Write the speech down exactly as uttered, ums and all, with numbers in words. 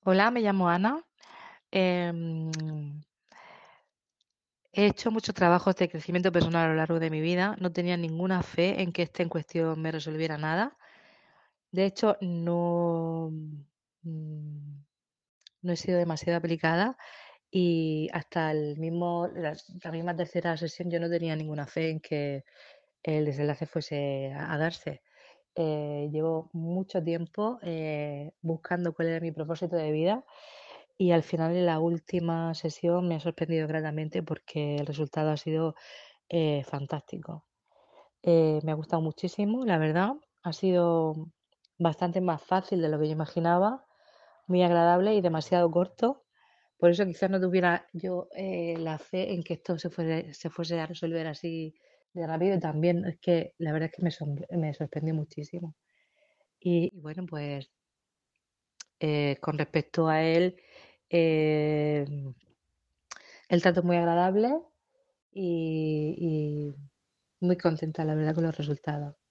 Hola, me llamo Ana. Em, He hecho muchos trabajos de crecimiento personal a lo largo de mi vida. No tenía ninguna fe en que este en cuestión me resolviera nada. De hecho, no, mm, no he sido demasiado aplicada y hasta el mismo, la, la misma tercera sesión yo no tenía ninguna fe en que el desenlace fuese a, a darse. Eh, llevo mucho tiempo eh, buscando cuál era mi propósito de vida y al final en la última sesión me ha sorprendido gratamente porque el resultado ha sido eh, fantástico. Eh, me ha gustado muchísimo, la verdad. Ha sido bastante más fácil de lo que yo imaginaba, muy agradable y demasiado corto. Por eso quizás no tuviera yo eh, la fe en que esto se fuese, se fuese a resolver así de rápido. Y también es que la verdad es que me, sombr- me sorprendió muchísimo. Y, y bueno, pues eh, con respecto a él, eh, el trato es muy agradable y, y muy contenta, la verdad, con los resultados.